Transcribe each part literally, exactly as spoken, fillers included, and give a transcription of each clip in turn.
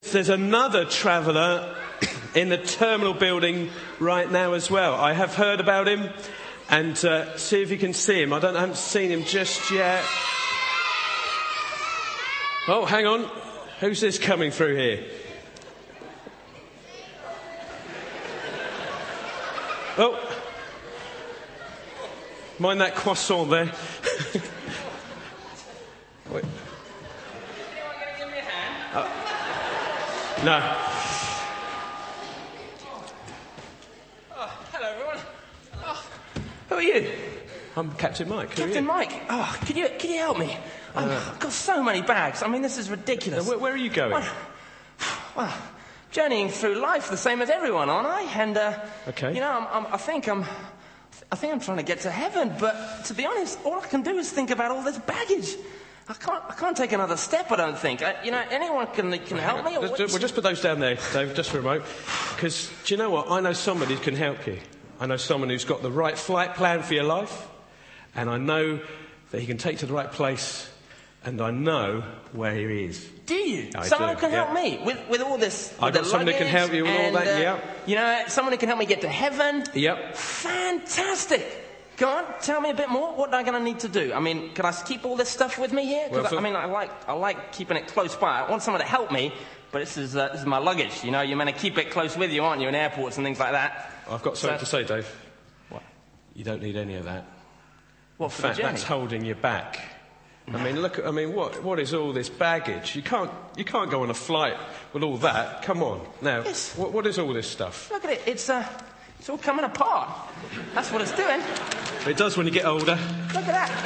There's another traveller in the terminal building right now as well. I have heard about him, and uh, see if you can see him. I don't I haven't seen him just yet. Oh, hang on. Who's this coming through here? Oh, mind that croissant there. Wait. Uh, no. Oh, hello everyone. Oh, Who are you? I'm Captain Mike. Who Captain are you? Mike. Oh, can you can you help me? I'm, Uh, I've got so many bags. I mean, this is ridiculous. Where, where are you going? Well, well, journeying through life the same as everyone, aren't I? And uh, Okay. you know, I'm, I'm, I think I'm, I think I'm trying to get to heaven. But to be honest, all I can do is think about all this baggage. I can't, I can't take another step. I don't think. I, you know, anyone can can help me. Or Just, what? we'll just put those down there, Dave, just for a moment. Because, do you know what? I know somebody who can help you. I know someone who's got the right flight plan for your life. And I know that he can take you to the right place. And I know where he is. Do you? I someone do, who can yeah. help me with, with all this. I've with got the someone who can luggage help you with all and, that, uh, yeah. You know, someone who can help me get to heaven. Yep. Fantastic. Go on, tell me a bit more. What am I going to need to do? I mean, can I keep all this stuff with me here? 'Cause Well, for- I, I mean, I like I like keeping it close by. I want someone to help me, but this is uh, this is my luggage. You know, you're meant to keep it close with you, aren't you, in airports and things like that? I've got something So- to say, Dave. What? You don't need any of that. What In for fact, the journey? that's holding you back. I mean, look. I mean, what what is all this baggage? You can't you can't go on a flight with all that. Come on, now. Yes. What what is all this stuff? Look at it. It's uh, it's all coming apart. That's what it's doing. It does when you get older. Look at that.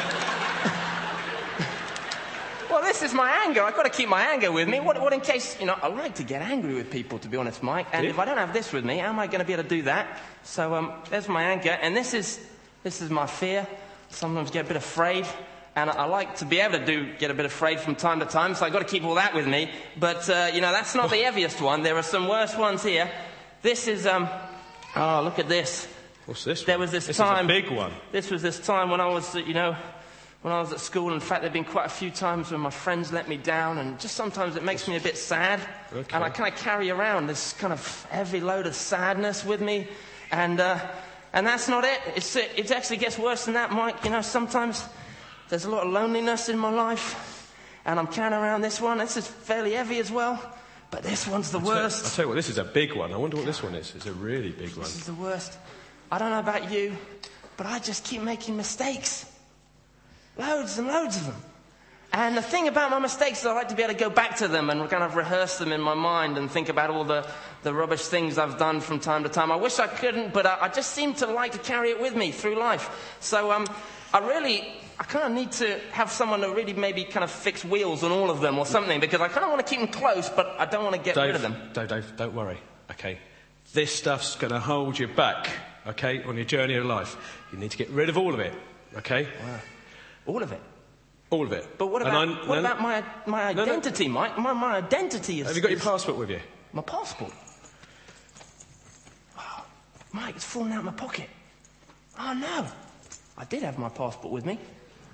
Well, this is my anger. I've got to keep my anger with me. What, what in case, you know, I like to get angry with people, to be honest, Mike. And Do you? if I don't have this with me, how am I going to be able to do that? So, um, there's my anger. And this is, this is my fear. Sometimes get a bit afraid. And I, I like to be able to do, get a bit afraid from time to time. So I've got to keep all that with me. But, uh, you know, that's not the heaviest one. There are some worse ones here. This is, um, oh, look at this. What's this? There one? was this this time. is a big one. This was this time when I was, uh, you know, when I was at school. In fact, there've been quite a few times when my friends let me down, and just sometimes it makes me a bit sad. Okay. And I kind of carry around this kind of heavy load of sadness with me, and uh, and that's not it. It's it, it actually gets worse than that, Mike. You know, sometimes there's a lot of loneliness in my life, and I'm carrying around this one. This is fairly heavy as well, but this one's the I'll tell, worst. I'll tell you what, this is a big one. I wonder what this one is. It's a really big one. This is the worst. I don't know about you, but I just keep making mistakes. Loads and loads of them. And the thing about my mistakes is I like to be able to go back to them and kind of rehearse them in my mind and think about all the, the rubbish things I've done from time to time. I wish I couldn't, but I, I just seem to like to carry it with me through life. So um, I really, I kind of need to have someone to really maybe kind of fix wheels on all of them or something, because I kind of want to keep them close, but I don't want to get Dave, rid of them. Dave, Dave, don't worry. Okay, this stuff's going to hold you back. Okay, on your journey of life, you need to get rid of all of it. Okay, Wow. All of it. all of it. But what And about, I'm- what no, no- about my, my No, no. identity, Mike? My, my identity is... Have you got your is- passport with you? My passport? Oh, Mike, it's fallen out of my pocket. Oh, no. I did have my passport with me.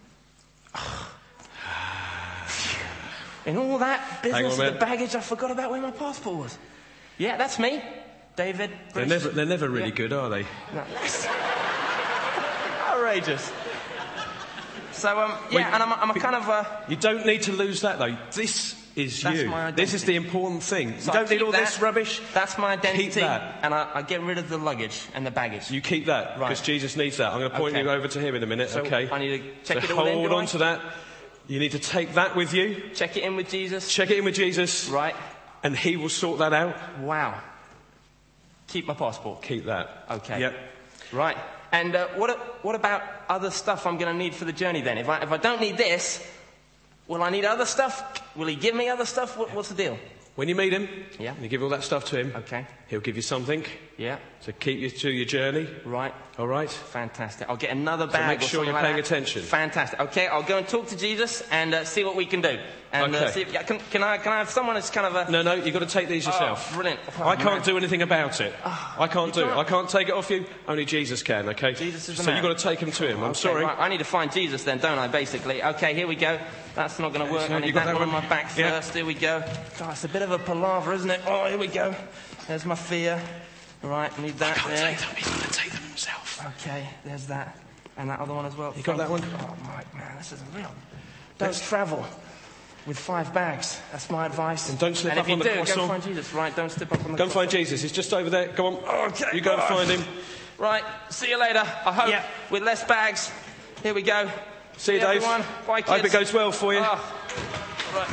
In all that Hang on business a of the minute. baggage, I forgot about where my passport was. Yeah, that's me. David. They're Bruce. never, they're never really Yeah. good, are they? No, that's outrageous. So, um, yeah, Wait, and I'm, a- I'm a kind of... Uh, You don't need to lose that, though. This is That's you. my This is the identity. important thing. So you I don't need keep all this that. rubbish. That's my identity. Keep that. And I, I get rid of the luggage and the baggage. You keep that, Right. because Jesus needs that. I'm going to point Okay. you over to him in a minute, So okay? I need to check so it all in, hold do on I? to that. You need to take that with you. Check it in with Jesus. Check it in with Jesus. Right. And he will sort that out. Wow. Keep my passport. Keep that. Okay. Yep. Right. And uh, what, what about other stuff I'm going to need for the journey then? If I, if I don't need this, will I need other stuff? Will he give me other stuff? What, what's the deal? When you meet him, Yeah. and you give all that stuff to him, Okay. he'll give you something Yeah. to keep you to your journey. Right. All right? Fantastic. I'll get another bag. make or sure something you're like paying that. attention. Fantastic. Okay, I'll go and talk to Jesus and uh, see what we can do. And Okay. uh, see if, yeah, can, can, I, can I have someone that's kind of a... No, no, you've got to take these yourself. Oh, brilliant. Oh, I can't man. do anything about it. Oh, I can't you do it. can't? I can't take it off you. Only Jesus can, okay? Jesus is the so man. you've got to take him to him. I'm Okay, sorry. right, I need to find Jesus then, don't I, basically? Okay, here we go. That's not going to work. So I you need got that, that one on one? my back Yeah. first. Here we go. God, it's a bit of a palaver, isn't it? Oh, here we go. There's my fear. Right, need that I can't there. take them. He's going to take them himself. Okay, there's that. And that other one as well. You got that one? Oh, Mike, man, this is real. Don't travel with five bags. That's my advice. And don't slip and up if you on the do, croissant. go find Jesus. Right, don't slip up on the Go and find croissant. Jesus. He's just over there. Go on. Okay. You go and Oh. find him. Right, see you later. I hope. Yeah. With less bags. Here we go. See you, Dave. Everyone. Bye, kids. Hope it goes well for you. Oh. Right.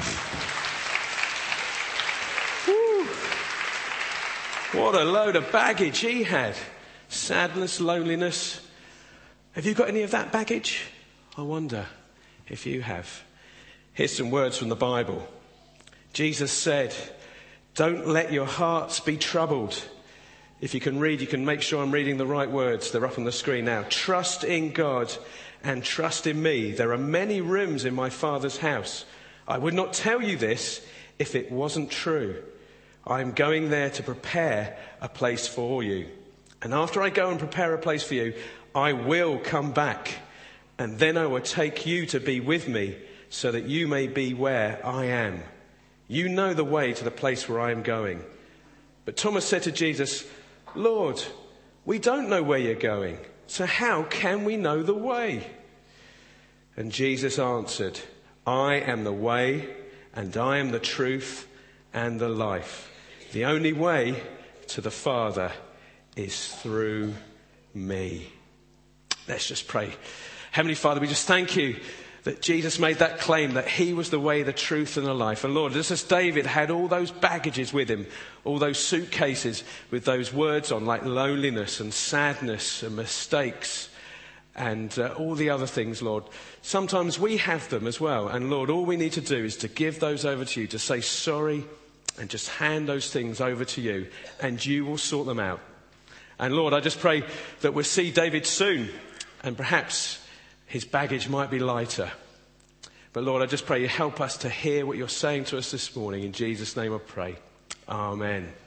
What a load of baggage he had. Sadness, loneliness. Have you got any of that baggage? I wonder if you have. Here's some words from the Bible. Jesus said, "Don't let your hearts be troubled." If you can read, you can make sure I'm reading the right words. They're up on the screen now. Trust in God and trust in me. There are many rooms in my Father's house. I would not tell you this if it wasn't true. I am going there to prepare a place for you. And after I go and prepare a place for you, I will come back. And then I will take you to be with me so that you may be where I am. You know the way to the place where I am going. But Thomas said to Jesus, "Lord, we don't know where you're going. So how can we know the way?" And Jesus answered, "I am the way and I am the truth and the life. The only way to the Father is through me." Let's just pray. Heavenly Father, we just thank you that Jesus made that claim that he was the way, the truth and the life. And Lord, just as David had all those baggages with him, all those suitcases with those words on like loneliness and sadness and mistakes and uh, all the other things, Lord, sometimes we have them as well. And Lord, all we need to do is to give those over to you, to say sorry and just hand those things over to you and you will sort them out. And Lord, I just pray that we'll see David soon and perhaps his baggage might be lighter. But Lord, I just pray you help us to hear what you're saying to us this morning. In Jesus' name I pray. Amen.